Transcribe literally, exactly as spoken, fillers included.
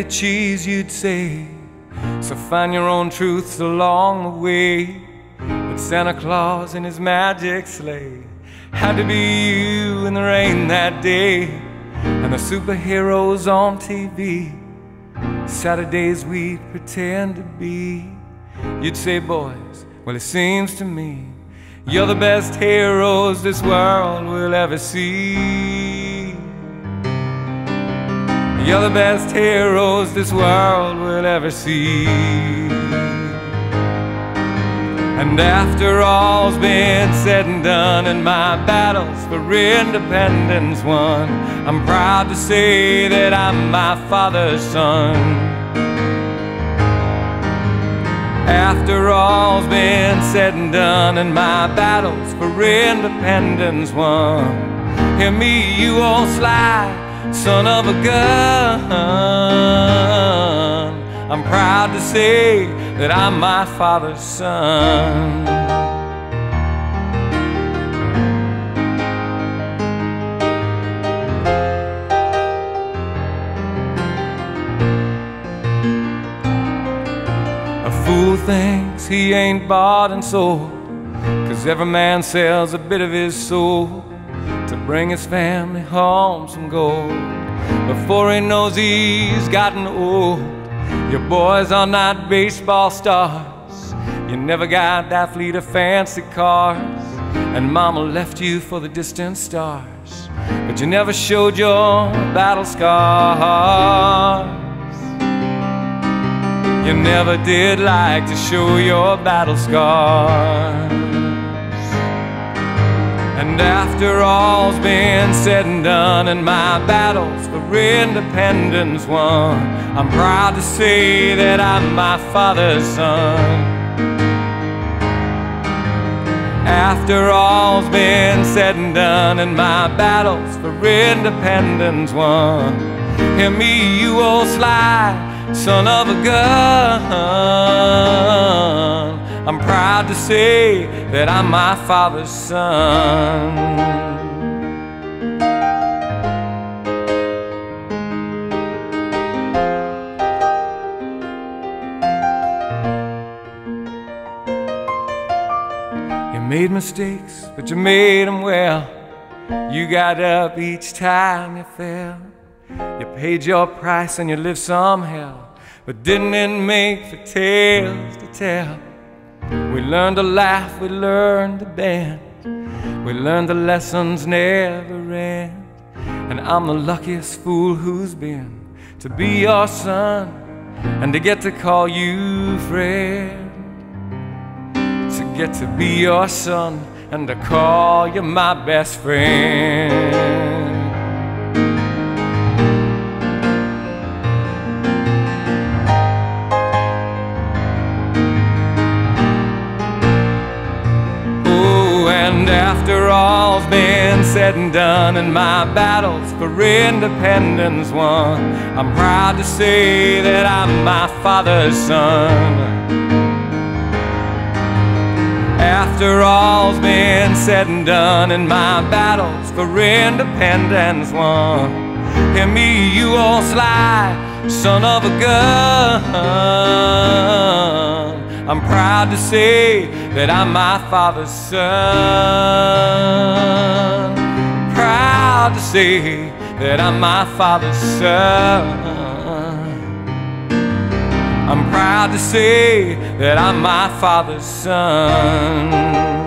cheese, you'd say. So find your own truths along the way. But Santa Claus in his magic sleigh had to be you in the rain that day. And the superheroes on T V, Saturdays we'd pretend to be. You'd say, boys, well it seems to me you're the best heroes this world will ever see. You're the best heroes this world will ever see. And after all's been said and done, and my battles for independence won, I'm proud to say that I'm my father's son. After all's been said and done, and my battles for independence won, hear me, you old sly son of a gun. I'm proud to say that I'm my father's son. A fool thinks he ain't bought and sold, 'cause every man sells a bit of his soul to bring his family home some gold. Before he knows he's gotten old, your boys are not baseball stars. You never got that fleet of fancy cars, and mama left you for the distant stars. But you never showed your battle scars. You never did like to show your battle scars. And after all's been said and done, and my battles for independence won, I'm proud to say that I'm my father's son. After all's been said and done, and my battles for independence won, hear me, you old sly son of a gun. I'm proud to say that I'm my father's son. You made mistakes, but you made them well. You got up each time you fell. You paid your price and you lived some hell, but didn't it make for tales to tell? We learned to laugh, we learned to bend, we learned the lessons never end. And I'm the luckiest fool who's been to be your son, and to get to call you friend. To get to be your son, and to call you my best friend. And after all's been said and done, and my battles for independence won, I'm proud to say that I'm my father's son. After all's been said and done, and my battles for independence won, hear me, you old sly son of a gun. I'm proud to say that I'm my father's son. Proud to say that I'm my father's son. I'm proud to say that I'm my father's son.